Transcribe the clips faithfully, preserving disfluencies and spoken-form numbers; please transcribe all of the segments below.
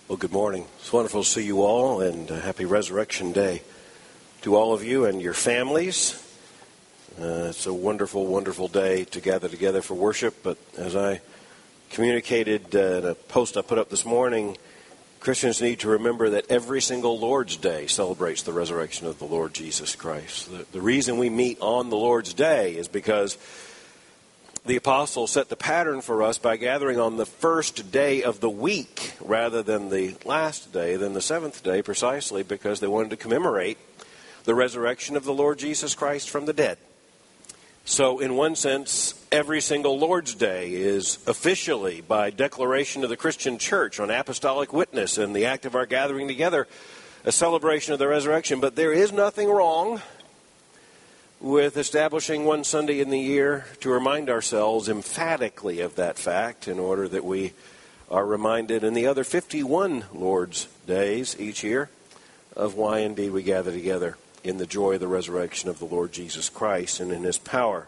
Well, good morning. It's wonderful to see you all, and uh, happy Resurrection Day to all of you and your families. Uh, it's a wonderful, wonderful day to gather together for worship, but as I communicated uh, in a post I put up this morning, Christians need to remember that every single Lord's Day celebrates the resurrection of the Lord Jesus Christ. The, the reason we meet on the Lord's Day is because the apostles set the pattern for us by gathering on the first day of the week rather than the last day, than the seventh day, precisely because they wanted to commemorate the resurrection of the Lord Jesus Christ from the dead. So in one sense, every single Lord's Day is officially, by declaration of the Christian church on apostolic witness and the act of our gathering together, a celebration of the resurrection. But there is nothing wrong with establishing one Sunday in the year to remind ourselves emphatically of that fact in order that we are reminded in the other fifty-one Lord's Days each year of why indeed we gather together in the joy of the resurrection of the Lord Jesus Christ and in His power.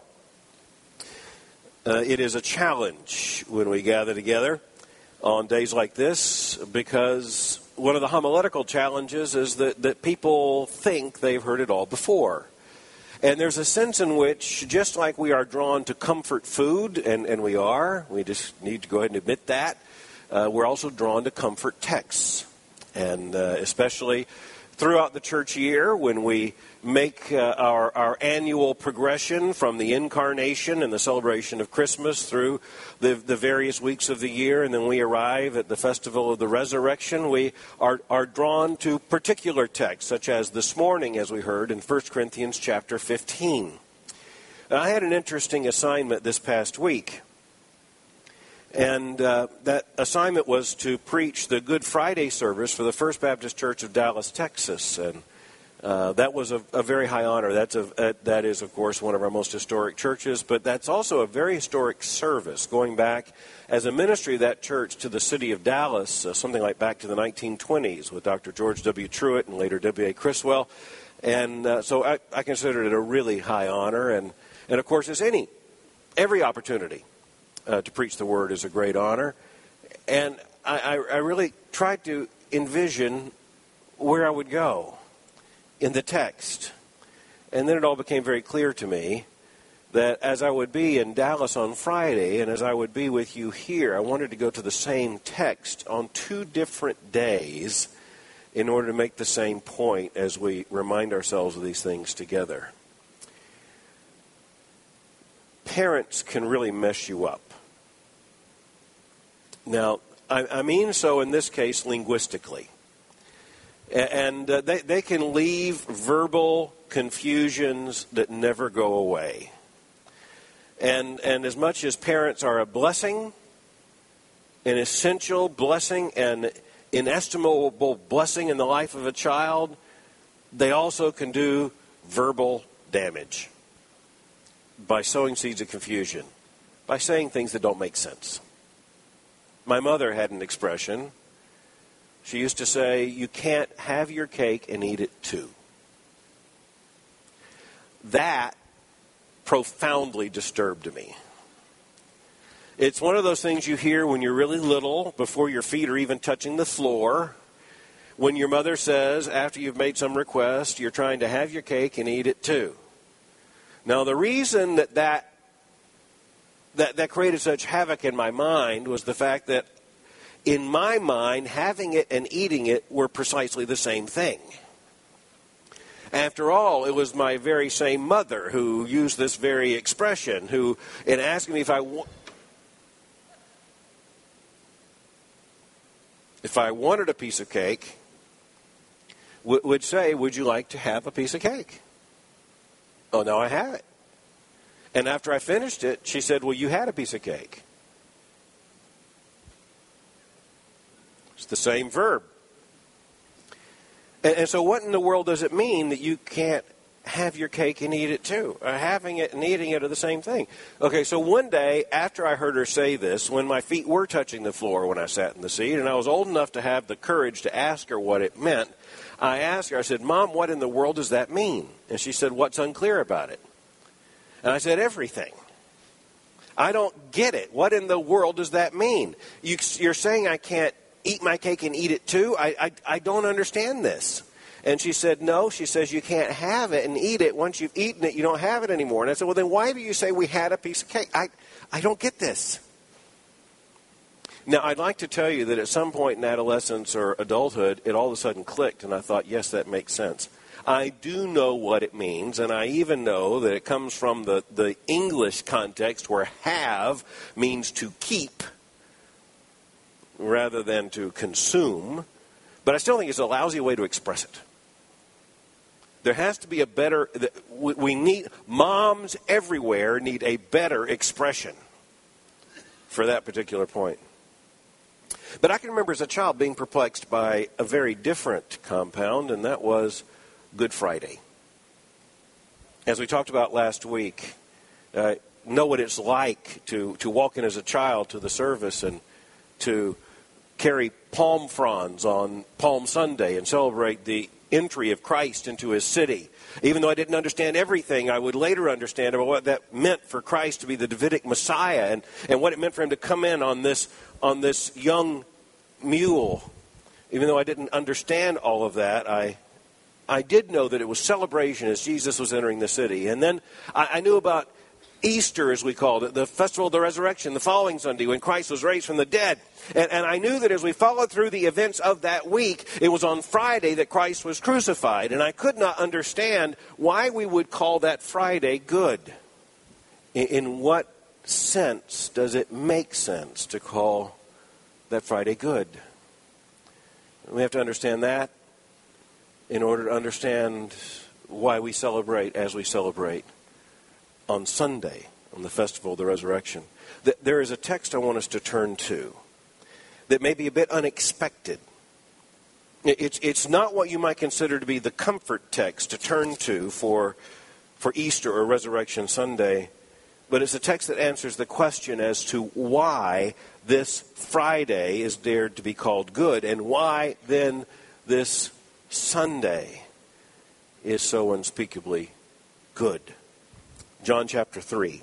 Uh, it is a challenge when we gather together on days like this because one of the homiletical challenges is that, that people think they've heard it all before. And there's a sense in which, just like we are drawn to comfort food, and, and we are, we just need to go ahead and admit that, uh, we're also drawn to comfort texts. And uh, especially throughout the church year, when we make uh, our, our annual progression from the incarnation and the celebration of Christmas through the, the various weeks of the year, and then we arrive at the festival of the resurrection, we are, are drawn to particular texts, such as this morning, as we heard, in First Corinthians chapter fifteen. And I had an interesting assignment this past week. And uh, that assignment was to preach the Good Friday service for the First Baptist Church of Dallas, Texas. And uh, that was a, a very high honor. That's a, uh, that is, of course, one of our most historic churches. But that's also a very historic service, going back as a ministry of that church to the city of Dallas, uh, something like back to the nineteen twenties with Doctor George W. Truitt and later W A Criswell. And uh, so I, I considered it a really high honor. And, and of course, as any, every opportunity Uh, to preach the word is a great honor. And I, I, I really tried to envision where I would go in the text. And then it all became very clear to me that as I would be in Dallas on Friday and as I would be with you here, I wanted to go to the same text on two different days in order to make the same point as we remind ourselves of these things together. Parents can really mess you up. Now, I, I mean so in this case linguistically. And uh, they, they can leave verbal confusions that never go away. And, and as much as parents are a blessing, an essential blessing, and inestimable blessing in the life of a child, they also can do verbal damage by sowing seeds of confusion, by saying things that don't make sense. My mother had an expression. She used to say, "You can't have your cake and eat it too." That profoundly disturbed me. It's one of those things you hear when you're really little, before your feet are even touching the floor, when your mother says, after you've made some request, you're trying to have your cake and eat it too. Now, the reason that that That, that created such havoc in my mind was the fact that in my mind, having it and eating it were precisely the same thing. After all, it was my very same mother who used this very expression, who, in asking me if I, wa- if I wanted a piece of cake, w- would say, "Would you like to have a piece of cake?" "Oh, no, I have it." And after I finished it, she said, "Well, you had a piece of cake." It's the same verb. And, and so what in the world does it mean that you can't have your cake and eat it too? Uh, having it and eating it are the same thing. Okay, so one day after I heard her say this, when my feet were touching the floor when I sat in the seat, and I was old enough to have the courage to ask her what it meant, I asked her, I said, "Mom, what in the world does that mean?" And she said, "What's unclear about it?" And I said, "Everything. I don't get it. What in the world does that mean? You, you're saying I can't eat my cake and eat it too? I, I, I don't understand this. And she said, no. She says, you can't have it and eat it. Once you've eaten it, you don't have it anymore. And I said, well, then why do you say we had a piece of cake? I, I don't get this. Now, I'd like to tell you that at some point in adolescence or adulthood, it all of a sudden clicked, and I thought, yes, that makes sense. I do know what it means, and I even know that it comes from the, the English context where have means to keep rather than to consume. But I still think it's a lousy way to express it. There has to be a better, we need, moms everywhere need a better expression for that particular point. But I can remember as a child being perplexed by a very different compound, and that was Good Friday. As we talked about last week, uh, know what it's like to, to walk in as a child to the service and to carry palm fronds on Palm Sunday and celebrate the entry of Christ into his city. Even though I didn't understand everything, I would later understand about what that meant for Christ to be the Davidic Messiah and, and what it meant for him to come in on this on this young mule. Even though I didn't understand all of that, I I did know that it was celebration as Jesus was entering the city. And then I, I knew about Easter, as we called it, the festival of the resurrection, the following Sunday when Christ was raised from the dead. And, and I knew that as we followed through the events of that week, it was on Friday that Christ was crucified. And I could not understand why we would call that Friday good. In, in what sense does it make sense to call that Friday good? We have to understand that in order to understand why we celebrate as we celebrate on Sunday, on the festival of the resurrection. There is a text I want us to turn to that may be a bit unexpected. It's, it's not what you might consider to be the comfort text to turn to for, for Easter or Resurrection Sunday, but it's a text that answers the question as to why this Friday is dared to be called good, and why then this Sunday is so unspeakably good. John chapter three.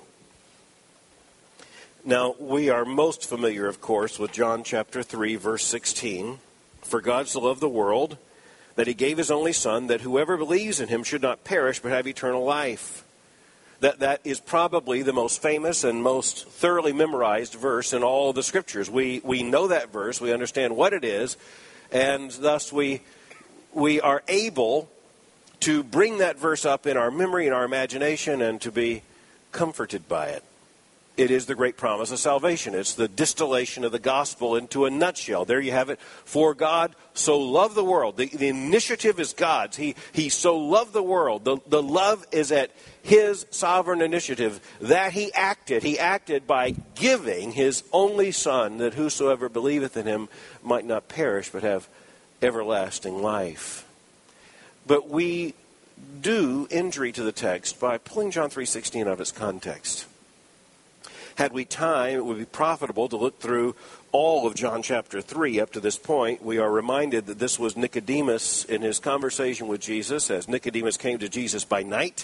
Now, we are most familiar, of course, with John chapter three, verse sixteen. For God so loved the world that he gave his only Son, that whoever believes in him should not perish but have eternal life. That that is probably the most famous and most thoroughly memorized verse in all of the Scriptures. We we know that verse, we understand what it is, and thus we we are able to bring that verse up in our memory and our imagination and to be comforted by it. It is the great promise of salvation. It's the distillation of the gospel into a nutshell. There you have it. For God so loved the world. The, the initiative is God's. He, he so loved the world. The, the love is at his sovereign initiative that he acted. He acted by giving his only Son, that whosoever believeth in him might not perish but have everlasting life. But we do injury to the text by pulling John three sixteen out of its context. Had we time, it would be profitable to look through all of John chapter three up to this point. We are reminded that this was Nicodemus in his conversation with Jesus, as Nicodemus came to Jesus by night.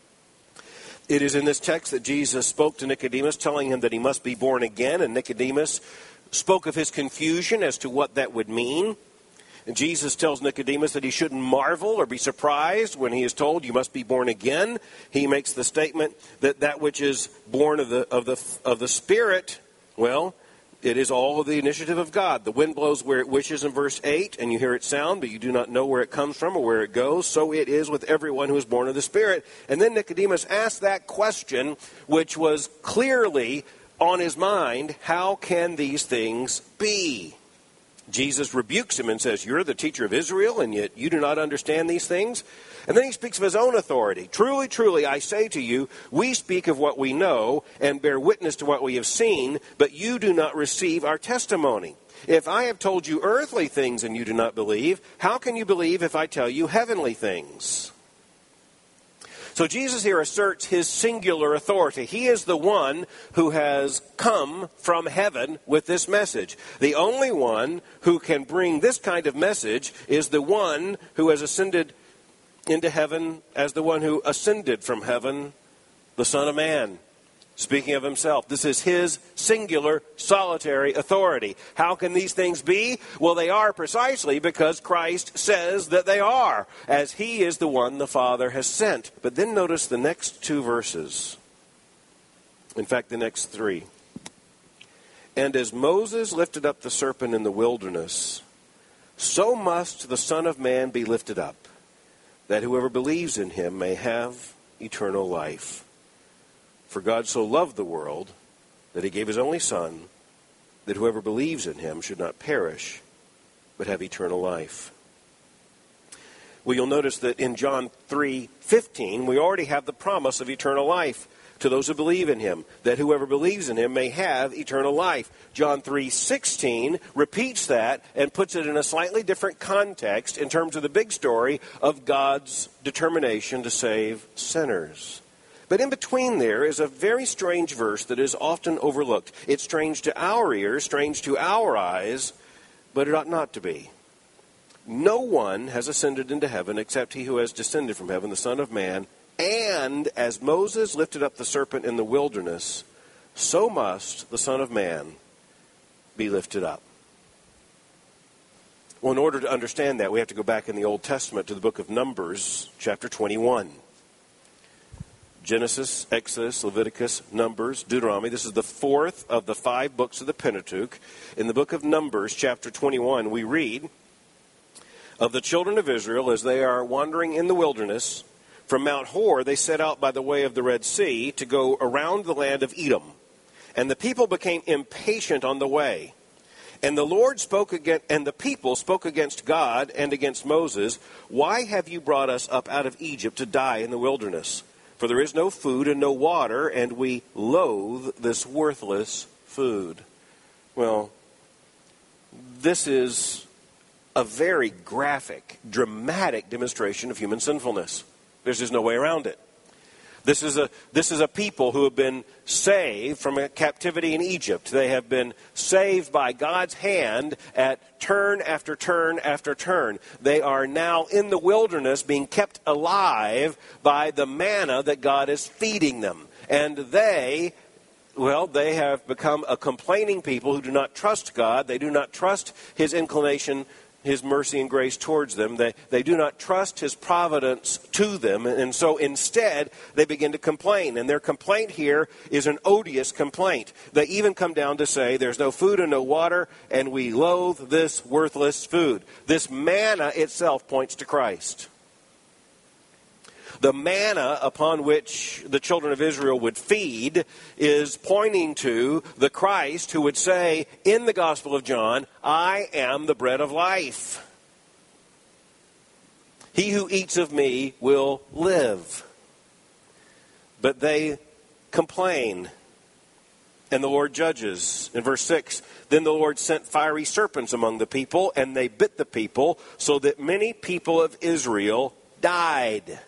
It is in this text that Jesus spoke to Nicodemus, telling him that he must be born again, and Nicodemus spoke of his confusion as to what that would mean. And Jesus tells Nicodemus that he shouldn't marvel or be surprised when he is told you must be born again. He makes the statement that that which is born of the of the of the Spirit, well, it is all of the initiative of God. The wind blows where it wishes in verse eight, and you hear it sound, but you do not know where it comes from or where it goes. So it is with everyone who is born of the Spirit. And then Nicodemus asked that question, which was clearly on his mind: how can these things be? Jesus rebukes him and says, you're the teacher of Israel, and yet you do not understand these things? And then he speaks of his own authority. Truly, truly, I say to you, we speak of what we know and bear witness to what we have seen, but you do not receive our testimony. If I have told you earthly things and you do not believe, how can you believe if I tell you heavenly things? So Jesus here asserts his singular authority. He is the one who has come from heaven with this message. The only one who can bring this kind of message is the one who has ascended into heaven as the one who ascended from heaven, the Son of Man. Speaking of himself, this is his singular, solitary authority. How can these things be? Well, they are precisely because Christ says that they are, as he is the one the Father has sent. But then notice the next two verses. In fact, the next three. And as Moses lifted up the serpent in the wilderness, so must the Son of Man be lifted up, that whoever believes in him may have eternal life. For God so loved the world that he gave his only Son, that whoever believes in him should not perish, but have eternal life. Well, you'll notice that in John three fifteen, we already have the promise of eternal life to those who believe in him, that whoever believes in him may have eternal life. John three sixteen repeats that and puts it in a slightly different context in terms of the big story of God's determination to save sinners. But in between there is a very strange verse that is often overlooked. It's strange to our ears, strange to our eyes, but it ought not to be. No one has ascended into heaven except he who has descended from heaven, the Son of Man. And as Moses lifted up the serpent in the wilderness, so must the Son of Man be lifted up. Well, in order to understand that, we have to go back in the Old Testament to the book of Numbers, chapter twenty-one. Genesis, Exodus, Leviticus, Numbers, Deuteronomy. This is the fourth of the five books of the Pentateuch. In the book of Numbers, chapter twenty-one, we read of the children of Israel as they are wandering in the wilderness. From Mount Hor, they set out by the way of the Red Sea to go around the land of Edom. And the people became impatient on the way. And the Lord spoke against, and the people spoke against God and against Moses. Why have you brought us up out of Egypt to die in the wilderness? For there is no food and no water, and we loathe this worthless food. Well, this is a very graphic, dramatic demonstration of human sinfulness. There's just no way around it. This is a this is a people who have been saved from a captivity in Egypt. They have been saved by God's hand at turn after turn after turn. They are now in the wilderness being kept alive by the manna that God is feeding them. And they, well, they have become a complaining people who do not trust God. They do not trust his inclination, his mercy and grace towards them. They, they do not trust his providence to them. And so instead, they begin to complain. And their complaint here is an odious complaint. They even come down to say, there's no food and no water, and we loathe this worthless food. This manna itself points to Christ. The manna upon which the children of Israel would feed is pointing to the Christ who would say in the Gospel of John, I am the bread of life. He who eats of me will live. But they complain, and the Lord judges. In verse six, then the Lord sent fiery serpents among the people, and they bit the people, so that many people of Israel died.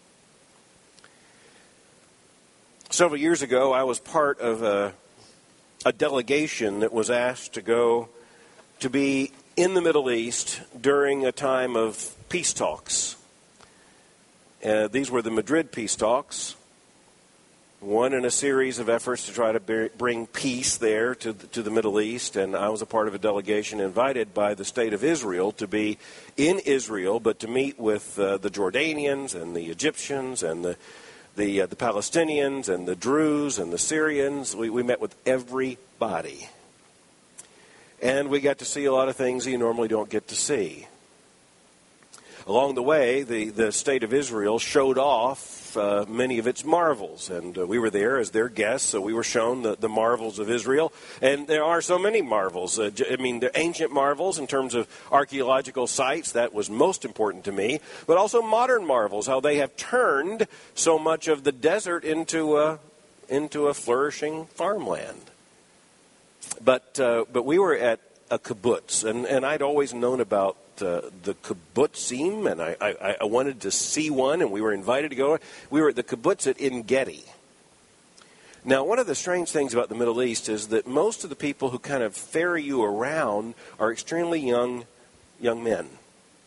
Several years ago, I was part of a, a delegation that was asked to go to be in the Middle East during a time of peace talks. Uh, these were the Madrid peace talks, one in a series of efforts to try to be, bring peace there to the, to the Middle East. And I was a part of a delegation invited by the state of Israel to be in Israel, but to meet with uh, the Jordanians and the Egyptians and the The, uh, the Palestinians and the Druze and the Syrians. We, we met with everybody. And we got to see a lot of things you normally don't get to see. Along the way, the, the state of Israel showed off uh, many of its marvels. And uh, we were there as their guests, so we were shown the, the marvels of Israel. And there are so many marvels. Uh, I mean, the ancient marvels in terms of archaeological sites, that was most important to me. But also modern marvels, how they have turned so much of the desert into a, into a flourishing farmland. But uh, but we were at a kibbutz, and, and I'd always known about uh, the kibbutzim, and I, I, I wanted to see one, and we were invited to go. We were at the kibbutz at En Gedi. Now, one of the strange things about the Middle East is that most of the people who kind of ferry you around are extremely young young men.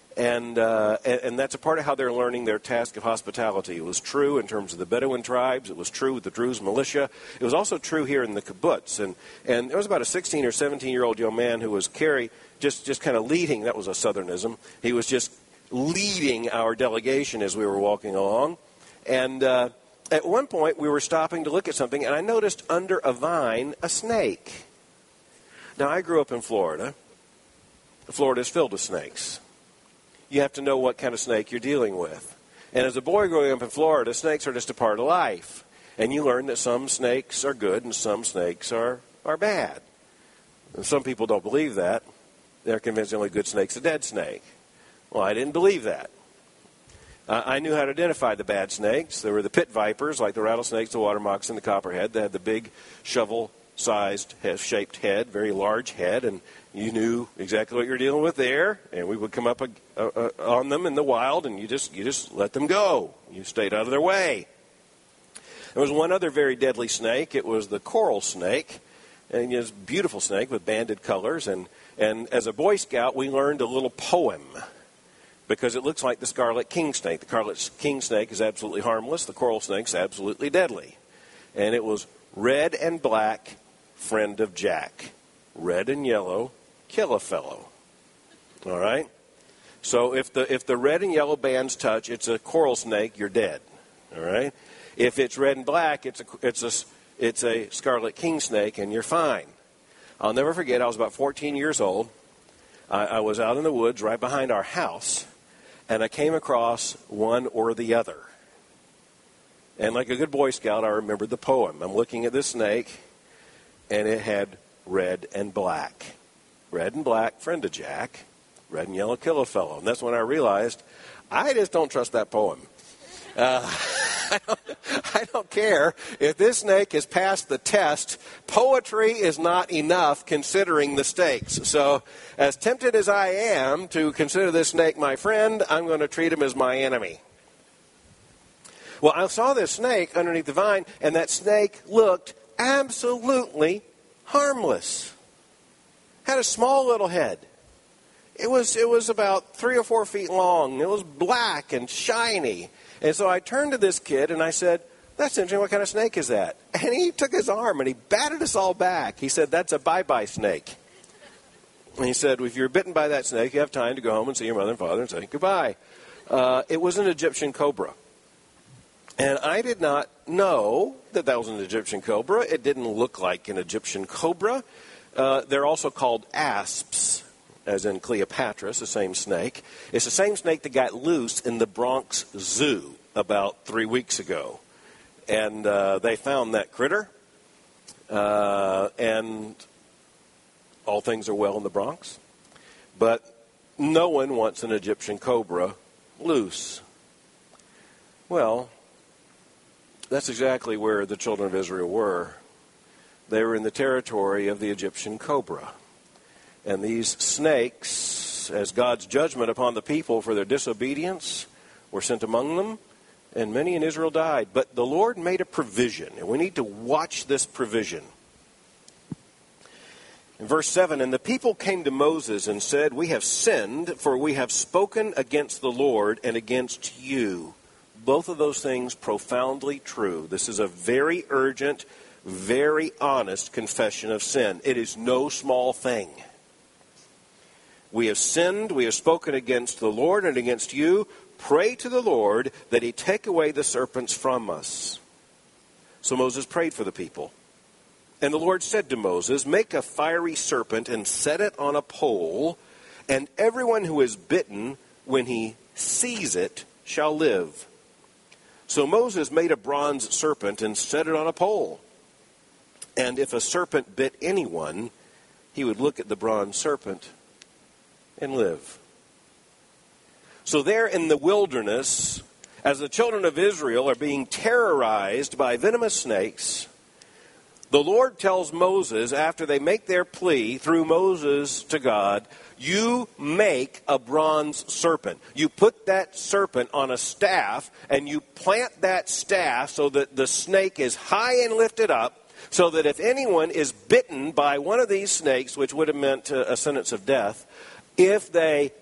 And, uh, and and that's a part of how they're learning their task of hospitality. It was true in terms of the Bedouin tribes. It was true with the Druze militia. It was also true here in the kibbutz. And and there was about a sixteen or seventeen-year-old young man who was carry, just, just kind of leading. That was a Southernism. He was just leading our delegation as we were walking along. And uh, at one point, we were stopping to look at something, and I noticed under a vine a snake. Now, I grew up in Florida. Florida is filled with snakes. You have to know what kind of snake you're dealing with. And as a boy growing up in Florida, snakes are just a part of life. And you learn that some snakes are good and some snakes are, are bad. And some people don't believe that. They're convinced the only good snake's a dead snake. Well, I didn't believe that. Uh, I knew how to identify the bad snakes. There were the pit vipers, like the rattlesnakes, the water moccasin, the copperhead. They had the big shovel-sized, shaped head, very large head, and you knew exactly what you were dealing with there, and we would come up a, a, a, on them in the wild, and you just you just let them go. You stayed out of their way. There was one other very deadly snake. It was the coral snake, and it was a beautiful snake with banded colors. And, and as a Boy Scout, we learned a little poem because it looks like the scarlet king snake. The scarlet king snake is absolutely harmless. The coral snake is absolutely deadly. And it was red and black, friend of Jack. Red and yellow, kill a fellow. All right? So if the if the red and yellow bands touch, it's a coral snake, you're dead. All right? If it's red and black, it's a it's a it's a scarlet king snake, and you're fine. I'll never forget, I was about fourteen years old. I, I was out in the woods right behind our house, and I came across one or the other. And like a good Boy Scout, I remembered the poem. I'm looking at this snake, and it had red and black. Red and black, friend of Jack. Red and yellow, kill a fellow. And that's when I realized I just don't trust that poem. Uh, I, don't, I don't care if this snake has passed the test. Poetry is not enough considering the stakes. So as tempted as I am to consider this snake my friend, I'm going to treat him as my enemy. Well, I saw this snake underneath the vine, and that snake looked absolutely harmless. Had a small little head. It was it was about three or four feet long. It was black and shiny. And so I turned to this kid and I said, "That's interesting. What kind of snake is that?" And he took his arm and he batted us all back. He said, "That's a bye-bye snake." And he said, well, if you're bitten by that snake, you have time to go home and see your mother and father and say goodbye. Uh, it was an Egyptian cobra. And I did not know that that was an Egyptian cobra. It didn't look like an Egyptian cobra. Uh, they're also called asps, as in Cleopatra, the same snake. It's the same snake that got loose in the Bronx Zoo about three weeks ago. And uh, they found that critter. Uh, and all things are well in the Bronx. But no one wants an Egyptian cobra loose. Well, that's exactly where the children of Israel were. They were in the territory of the Egyptian cobra. And these snakes, as God's judgment upon the people for their disobedience, were sent among them, and many in Israel died. But the Lord made a provision, and we need to watch this provision. In verse seven, and the people came to Moses and said, we have sinned, for we have spoken against the Lord and against you. Both of those things profoundly true. This is a very urgent, very honest confession of sin. It is no small thing. We have sinned, we have spoken against the Lord and against you. Pray to the Lord that he take away the serpents from us. So Moses prayed for the people. And the Lord said to Moses, make a fiery serpent and set it on a pole, and everyone who is bitten, when he sees it, shall live. So Moses made a bronze serpent and set it on a pole. And if a serpent bit anyone, he would look at the bronze serpent and live. So there in the wilderness, as the children of Israel are being terrorized by venomous snakes, the Lord tells Moses, after they make their plea through Moses to God, you make a bronze serpent. You put that serpent on a staff, and you plant that staff so that the snake is high and lifted up, so that if anyone is bitten by one of these snakes, which would have meant a sentence of death, if they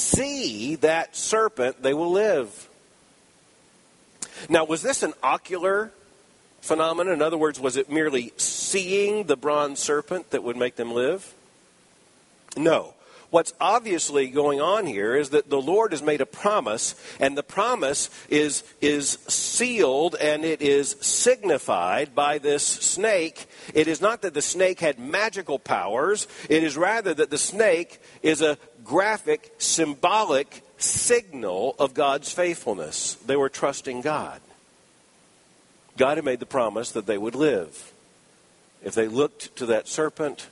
see that serpent, they will live. Now, was this an ocular phenomenon? In other words, was it merely seeing the bronze serpent that would make them live? No. What's obviously going on here is that the Lord has made a promise, and the promise is, is sealed and it is signified by this snake. It is not that the snake had magical powers. It is rather that the snake is a graphic, symbolic signal of God's faithfulness. They were trusting God. God had made the promise that they would live. If they looked to that serpent,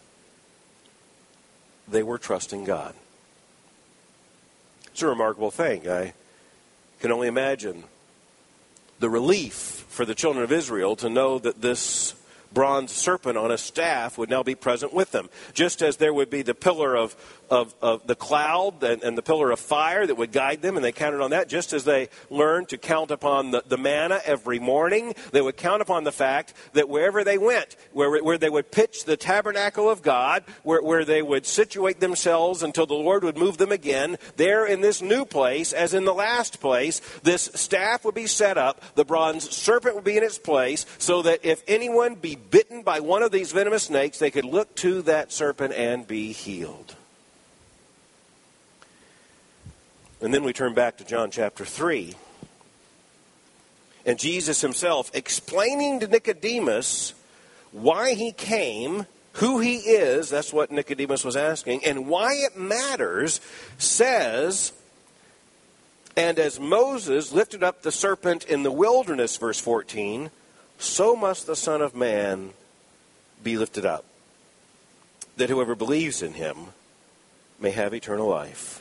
they were trusting God. It's a remarkable thing. I can only imagine the relief for the children of Israel to know that this bronze serpent on a staff would now be present with them. Just as there would be the pillar of, of, of the cloud and, and the pillar of fire that would guide them, and they counted on that. Just as they learned to count upon the, the manna every morning, they would count upon the fact that wherever they went, where, where they would pitch the tabernacle of God, where, where they would situate themselves until the Lord would move them again, there in this new place, as in the last place, this staff would be set up, the bronze serpent would be in its place, so that if anyone be bitten by one of these venomous snakes, they could look to that serpent and be healed. And then we turn back to John chapter three. And Jesus himself explaining to Nicodemus why he came, who he is, that's what Nicodemus was asking, and why it matters, says, and as Moses lifted up the serpent in the wilderness, verse fourteen, so must the Son of Man be lifted up, that whoever believes in him may have eternal life.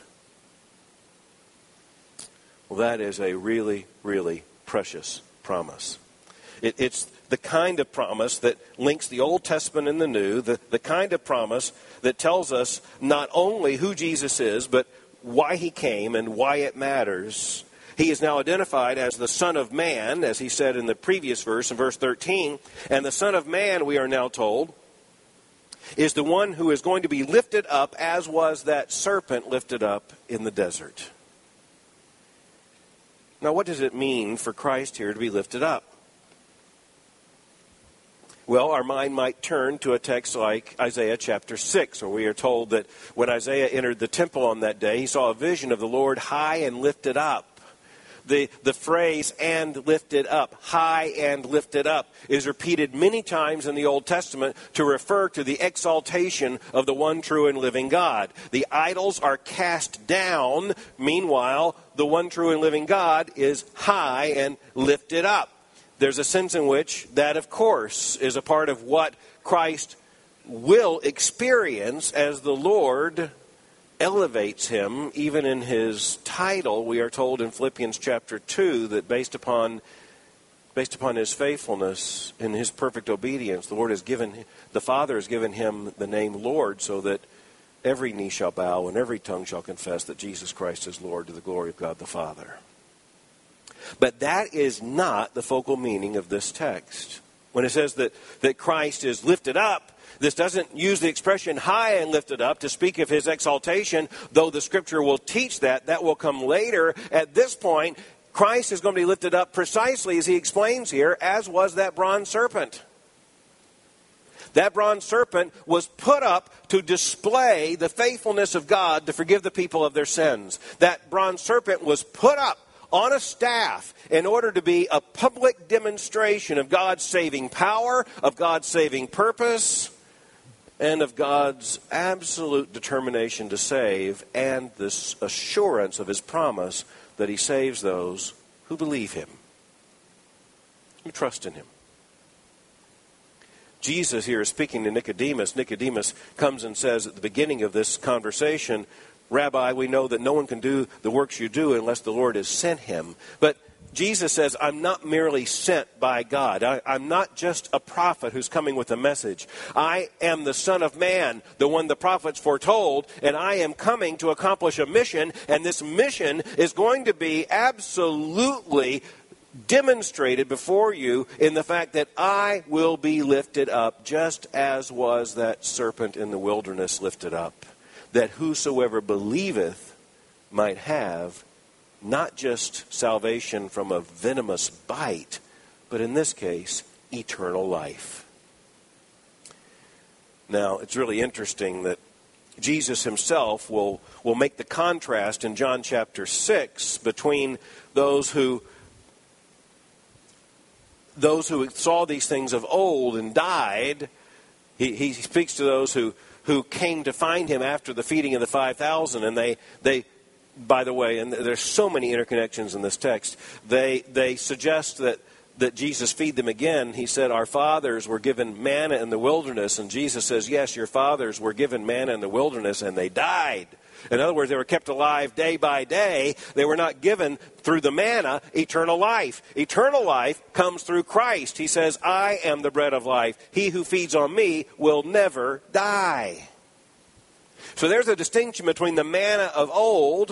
Well, that is a really, really precious promise. It, it's the kind of promise that links the Old Testament and the New, the, the kind of promise that tells us not only who Jesus is, but why he came and why it matters. He is now identified as the Son of Man, as he said in the previous verse, in verse thirteen. And the Son of Man, we are now told, is the one who is going to be lifted up as was that serpent lifted up in the desert. Now, what does it mean for Christ here to be lifted up? Well, our mind might turn to a text like Isaiah chapter six, where we are told that when Isaiah entered the temple on that day, he saw a vision of the Lord high and lifted up. The, the phrase, and lifted up, high and lifted up, is repeated many times in the Old Testament to refer to the exaltation of the one true and living God. The idols are cast down. Meanwhile, the one true and living God is high and lifted up. There's a sense in which that, of course, is a part of what Christ will experience as the Lord elevates him. Even in his title, we are told in Philippians chapter two that based upon based upon his faithfulness and his perfect obedience, the Lord has given, the Father has given him the name Lord, so that every knee shall bow and every tongue shall confess that Jesus Christ is Lord, to the glory of God the Father. But that is not the focal meaning of this text. When it says that, that Christ is lifted up, this doesn't use the expression high and lifted up to speak of his exaltation, though the Scripture will teach that. That will come later. At this point, Christ is going to be lifted up precisely as he explains here, as was that bronze serpent. That bronze serpent was put up to display the faithfulness of God to forgive the people of their sins. That bronze serpent was put up on a staff in order to be a public demonstration of God's saving power, of God's saving purpose, and of God's absolute determination to save, and this assurance of his promise that he saves those who believe him, who trust in him. Jesus here is speaking to Nicodemus. Nicodemus comes and says at the beginning of this conversation, Rabbi, we know that no one can do the works you do unless the Lord has sent him. But Jesus says, I'm not merely sent by God. I, I'm not just a prophet who's coming with a message. I am the Son of Man, the one the prophets foretold, and I am coming to accomplish a mission, and this mission is going to be absolutely demonstrated before you in the fact that I will be lifted up, just as was that serpent in the wilderness lifted up, that whosoever believeth might have not just salvation from a venomous bite, but in this case, eternal life. Now, it's really interesting that Jesus himself will, will make the contrast in John chapter six between those who those who saw these things of old and died. He, he speaks to those who, who came to find him after the feeding of the five thousand, and they, they by the way, and there's so many interconnections in this text, they, they suggest that that Jesus feed them again. He said, our fathers were given manna in the wilderness. And Jesus says, yes, your fathers were given manna in the wilderness and they died. In other words, they were kept alive day by day. They were not given through the manna eternal life. Eternal life comes through Christ. He says, I am the bread of life. He who feeds on me will never die. So there's a distinction between the manna of old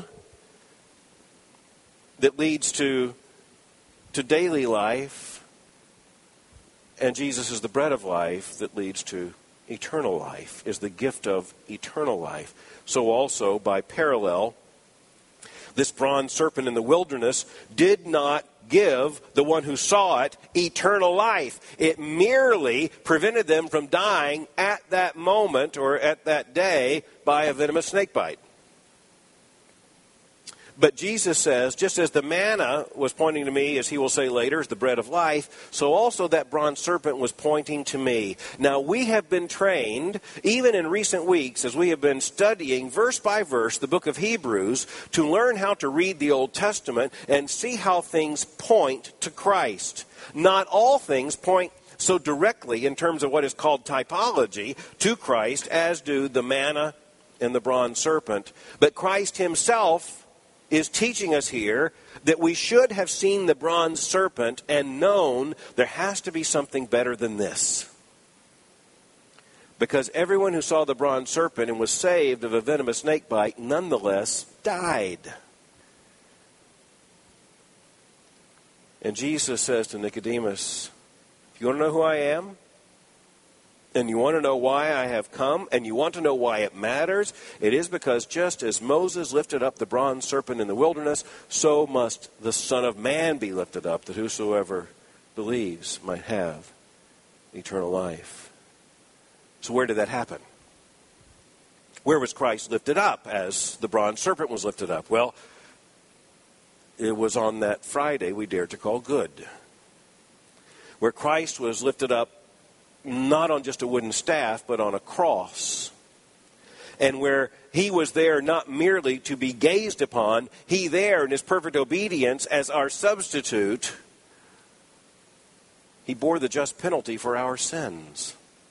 that leads to to daily life, and Jesus is the bread of life that leads to eternal life, is the gift of eternal life. So also, by parallel, this bronze serpent in the wilderness did not give the one who saw it eternal life. It merely prevented them from dying at that moment or at that day by a venomous snake bite. But Jesus says, just as the manna was pointing to me, as he will say later, as the bread of life, so also that bronze serpent was pointing to me. Now, we have been trained, even in recent weeks, as we have been studying verse by verse the book of Hebrews, to learn how to read the Old Testament and see how things point to Christ. Not all things point so directly in terms of what is called typology to Christ as do the manna and the bronze serpent. But Christ himself is teaching us here that we should have seen the bronze serpent and known there has to be something better than this. Because everyone who saw the bronze serpent and was saved of a venomous snake bite nonetheless died. And Jesus says to Nicodemus, if you want to know who I am, and you want to know why I have come, and you want to know why it matters, it is because just as Moses lifted up the bronze serpent in the wilderness, so must the Son of Man be lifted up, that whosoever believes might have eternal life. So where did that happen? Where was Christ lifted up as the bronze serpent was lifted up? Well, it was on that Friday we dare to call good, where Christ was lifted up not on just a wooden staff, but on a cross. And where he was there not merely to be gazed upon, he there in his perfect obedience as our substitute, he bore the just penalty for our sins.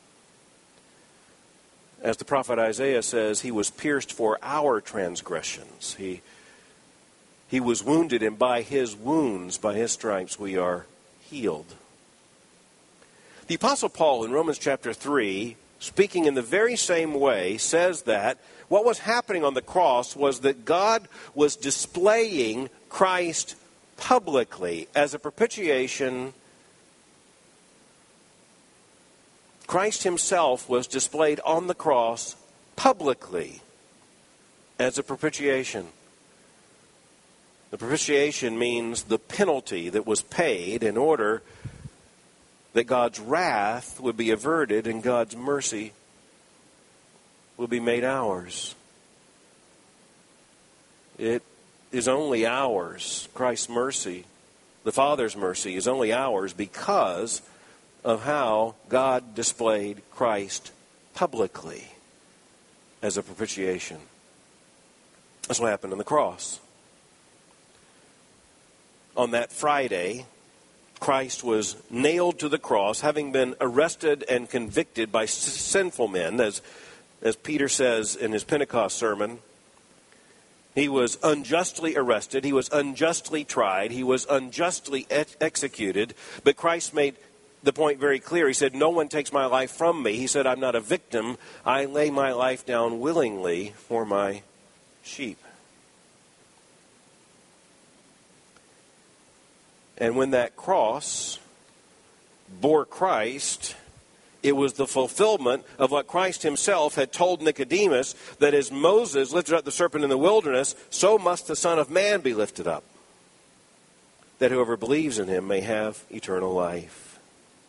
As the prophet Isaiah says, he was pierced for our transgressions. He, he was wounded, and by his wounds, by his stripes, we are healed. The Apostle Paul in Romans chapter three, speaking in the very same way, says that what was happening on the cross was that God was displaying Christ publicly as a propitiation. Christ himself was displayed on the cross publicly as a propitiation. The propitiation means the penalty that was paid in order that God's wrath would be averted and God's mercy will be made ours. It is only ours. Christ's mercy, the Father's mercy, is only ours because of how God displayed Christ publicly as a propitiation. That's what happened on the cross. On that Friday, Christ was nailed to the cross, having been arrested and convicted by sinful men, as, as Peter says in his Pentecost sermon. He was unjustly arrested, he was unjustly tried, he was unjustly ex- executed, but Christ made the point very clear. He said, no one takes my life from me. He said, I'm not a victim. I lay my life down willingly for my sheep. And when that cross bore Christ, It was the fulfillment of what Christ himself had told Nicodemus, that as Moses lifted up the serpent in the wilderness, so must the Son of Man be lifted up, that whoever believes in him may have eternal life.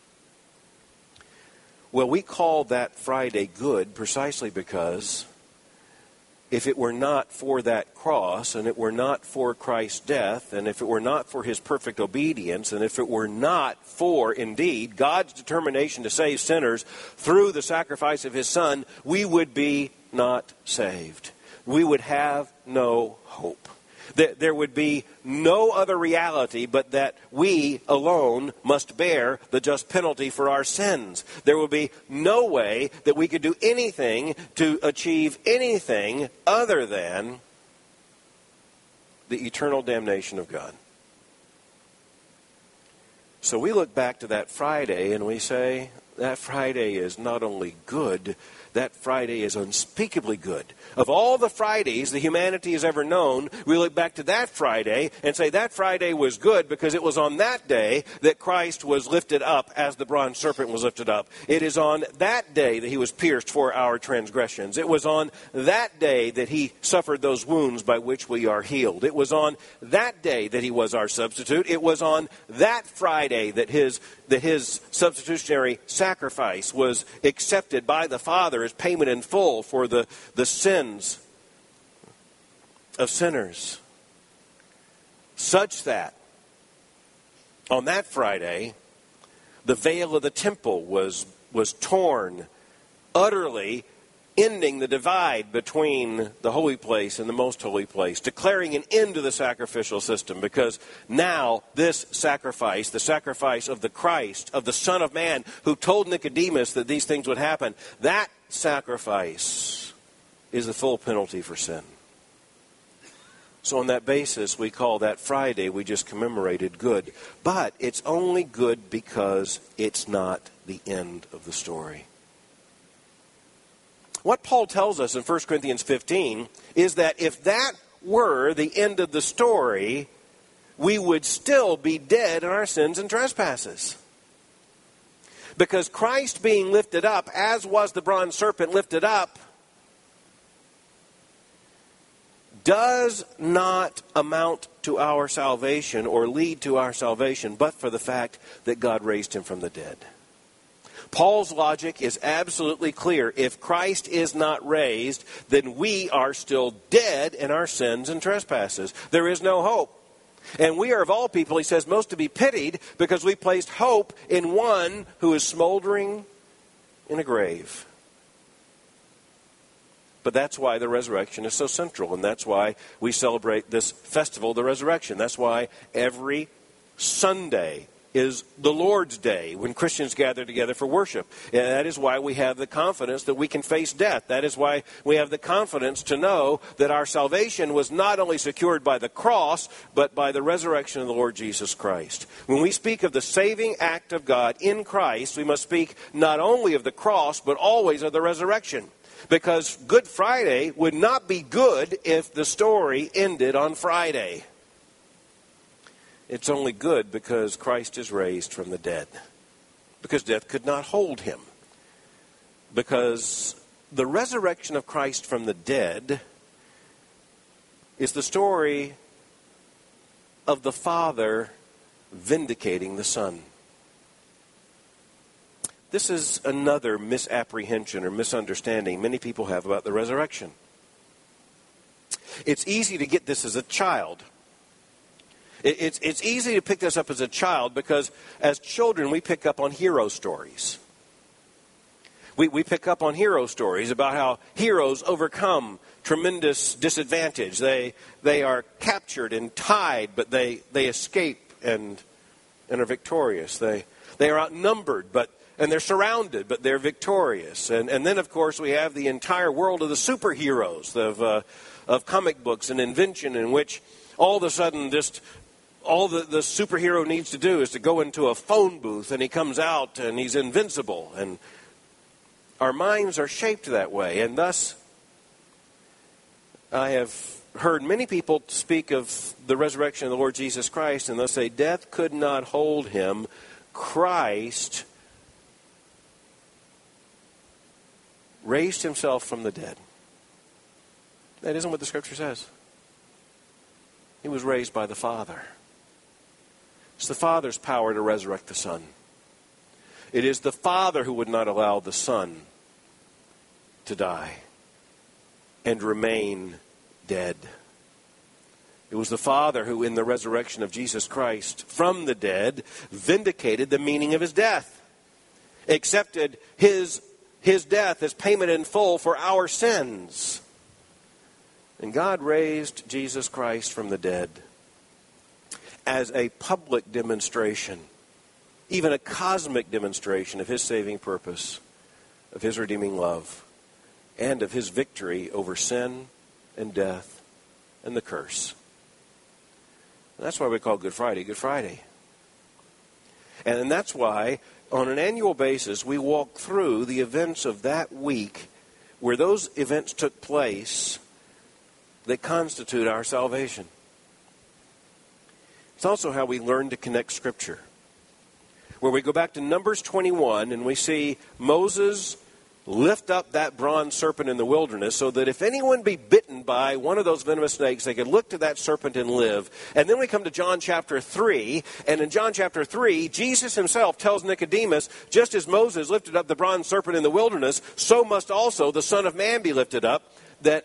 Well, we call that Friday good precisely because if it were not for that cross, and it were not for Christ's death, and if it were not for his perfect obedience, and if it were not for, indeed, God's determination to save sinners through the sacrifice of his Son, we would be not saved. We would have no hope. There would be no other reality but that we alone must bear the just penalty for our sins. There would be no way that we could do anything to achieve anything other than the eternal damnation of God. So we look back to that Friday and we say, that Friday is not only good, that Friday is unspeakably good. Of all the Fridays the humanity has ever known, we look back to that Friday and say that Friday was good because it was on that day that Christ was lifted up as the bronze serpent was lifted up. It is on that day that he was pierced for our transgressions. It was on that day that he suffered those wounds by which we are healed. It was on that day that he was our substitute. It was on that Friday that his, that his substitutionary sacrifice was accepted by the Father as payment in full for the, the sins of sinners. Such that on that Friday, the veil of the temple was, was torn, utterly ending the divide between the holy place and the most holy place, declaring an end to the sacrificial system, because now this sacrifice, the sacrifice of the Christ, of the Son of Man, who told Nicodemus that these things would happen, that sacrifice is the full penalty for sin. So on that basis, we call that Friday we just commemorated good. But it's only good because it's not the end of the story. What Paul tells us in First Corinthians fifteen is that if that were the end of the story, we would still be dead in our sins and trespasses. Because Christ being lifted up, as was the bronze serpent lifted up, does not amount to our salvation or lead to our salvation, but for the fact that God raised him from the dead. Paul's logic is absolutely clear. If Christ is not raised, then we are still dead in our sins and trespasses. There is no hope. And we are of all people, he says, most to be pitied because we placed hope in one who is smoldering in a grave. But that's why the resurrection is so central, and that's why we celebrate this festival, the resurrection. That's why every Sunday is the Lord's Day, when Christians gather together for worship. And that is why we have the confidence that we can face death. That is why we have the confidence to know that our salvation was not only secured by the cross, but by the resurrection of the Lord Jesus Christ. When we speak of the saving act of God in Christ, we must speak not only of the cross, but always of the resurrection. Because Good Friday would not be good if the story ended on Friday. It's only good because Christ is raised from the dead. Because death could not hold him. Because the resurrection of Christ from the dead is the story of the Father vindicating the Son. This is another misapprehension or misunderstanding many people have about the resurrection. It's easy to get this as a child. It's, it's easy to pick this up as a child because as children we pick up on hero stories. We, we pick up on hero stories about how heroes overcome tremendous disadvantage. They, they are captured and tied, but they, they escape and, and are victorious. They, they are outnumbered, but and they're surrounded, but they're victorious. And, and then, of course, we have the entire world of the superheroes, of, uh, of comic books and invention, in which all of a sudden just all the, the superhero needs to do is to go into a phone booth and he comes out and he's invincible. And our minds are shaped that way. And thus, I have heard many people speak of the resurrection of the Lord Jesus Christ, and they'll say, death could not hold him. Christ raised himself from the dead. That isn't what the Scripture says. He was raised by the Father. It's the Father's power to resurrect the Son. It is the Father who would not allow the Son to die and remain dead. It was the Father who, in the resurrection of Jesus Christ from the dead, vindicated the meaning of his death, accepted his, his death as payment in full for our sins. And God raised Jesus Christ from the dead as a public demonstration, even a cosmic demonstration of his saving purpose, of his redeeming love, and of his victory over sin and death and the curse. And that's why we call Good Friday Good Friday. And that's why, on an annual basis, we walk through the events of that week where those events took place that constitute our salvation. It's also how we learn to connect Scripture, where we go back to Numbers twenty-one and we see Moses lift up that bronze serpent in the wilderness so that if anyone be bitten by one of those venomous snakes, they could look to that serpent and live. And then we come to John chapter three, and in John chapter three, Jesus himself tells Nicodemus, just as Moses lifted up the bronze serpent in the wilderness, so must also the Son of Man be lifted up, that,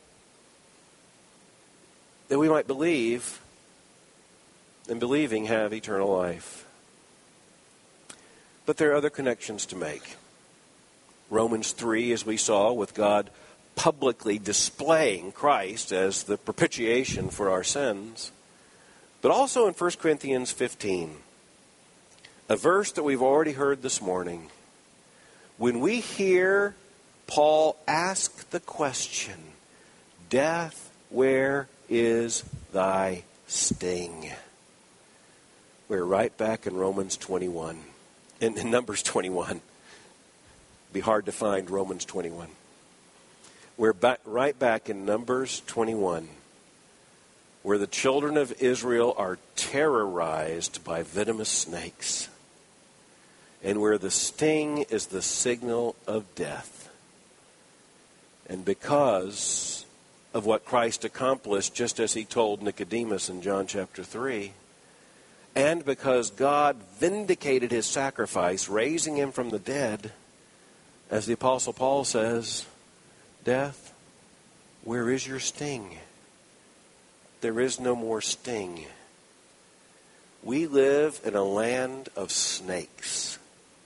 that we might believe, and believing have eternal life. But there are other connections to make. Romans three, as we saw, with God publicly displaying Christ as the propitiation for our sins. But also in First Corinthians fifteen, a verse that we've already heard this morning. When we hear Paul ask the question, "Death, where is thy sting?" We're right back in Romans twenty-one. In, in Numbers twenty-one. Be hard to find Romans twenty-one. We're back, right back in Numbers twenty-one, where the children of Israel are terrorized by venomous snakes, and where the sting is the signal of death. And because of what Christ accomplished, just as he told Nicodemus in John chapter three, and because God vindicated his sacrifice, raising him from the dead, as the Apostle Paul says, "Death, where is your sting?" There is no more sting. We live in a land of snakes.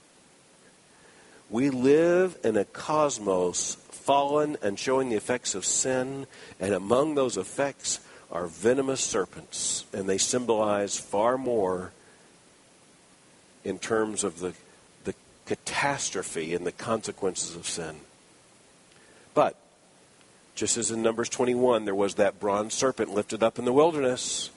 We live in a cosmos fallen and showing the effects of sin, and among those effects are venomous serpents, and they symbolize far more in terms of the catastrophe and the consequences of sin. But, just as in Numbers twenty-one, there was that bronze serpent lifted up in the wilderness,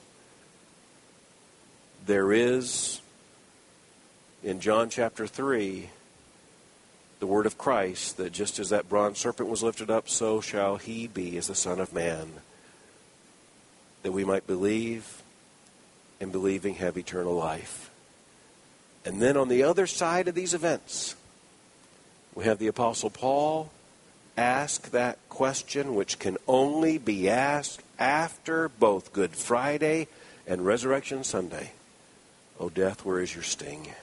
there is, in John chapter three, the word of Christ, that just as that bronze serpent was lifted up, so shall he be as the Son of Man, that we might believe, and believing have eternal life. And then on the other side of these events, we have the Apostle Paul ask that question which can only be asked after both Good Friday and Resurrection Sunday. "O death, where is your sting?"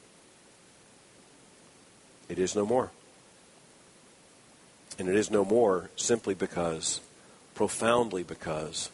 It is no more. And it is no more simply because, profoundly because,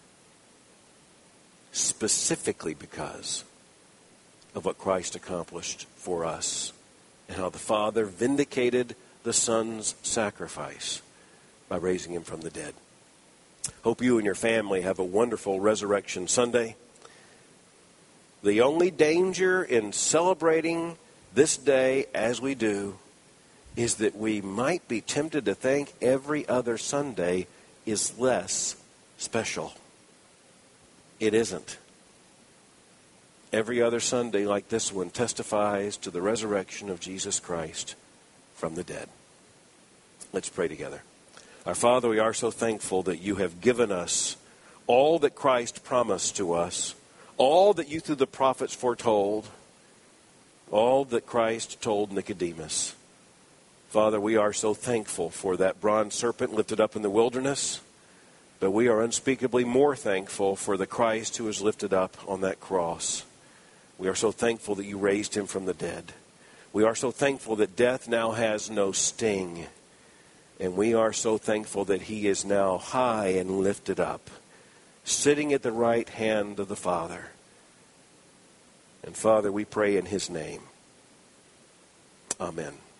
specifically because of what Christ accomplished for us and how the Father vindicated the Son's sacrifice by raising him from the dead. Hope you and your family have a wonderful Resurrection Sunday. The only danger in celebrating this day as we do is that we might be tempted to think every other Sunday is less special. It isn't. Every other Sunday like this one testifies to the resurrection of Jesus Christ from the dead. Let's pray together. Our Father, we are so thankful that you have given us all that Christ promised to us, all that you through the prophets foretold, all that Christ told Nicodemus. Father, we are so thankful for that bronze serpent lifted up in the wilderness, but we are unspeakably more thankful for the Christ who is lifted up on that cross. We are so thankful that you raised him from the dead. We are so thankful that death now has no sting. And we are so thankful that he is now high and lifted up, sitting at the right hand of the Father. And Father, we pray in his name. Amen.